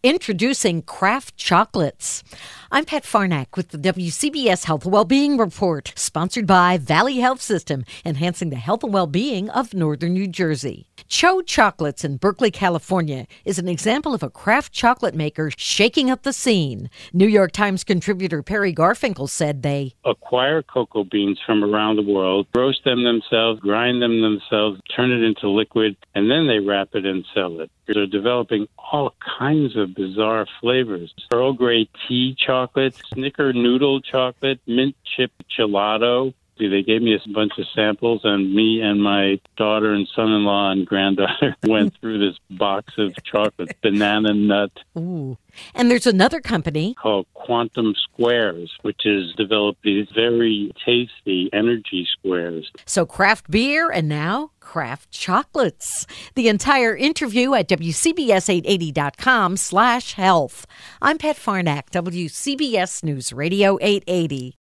Introducing Kraft Chocolates. I'm Pat Farnack with the WCBS Health and Wellbeing Report, sponsored by Valley Health System, enhancing the health and well-being of northern New Jersey. Cho Chocolates in Berkeley, California, is an example of a Kraft chocolate maker shaking up the scene. New York Times contributor Perry Garfinkel said they acquire cocoa beans from around the world, roast them themselves, grind them themselves, turn it into liquid, and then they wrap it and sell it. They're developing all kinds of bizarre flavors. Earl Grey tea chocolate, snickerdoodle chocolate, mint chip gelato. They gave me a bunch of samples, and me and my daughter and son-in-law and granddaughter went through this box of chocolate, banana nut. Ooh. And there's another company called Quantum Squares, which has developed these very tasty energy squares. So Kraft beer and now Kraft chocolates. The entire interview at WCBS880.com/health. I'm Pat Farnack, WCBS News Radio 880.